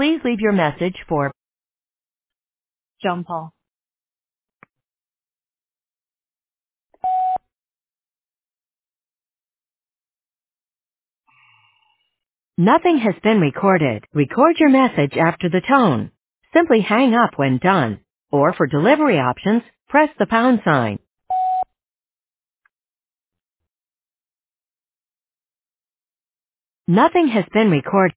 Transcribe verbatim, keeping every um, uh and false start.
Please leave your message for John Paul. Nothing has been recorded. Record your message after the tone. Simply hang up when done. Or for delivery options, press the pound sign. Nothing has been recorded.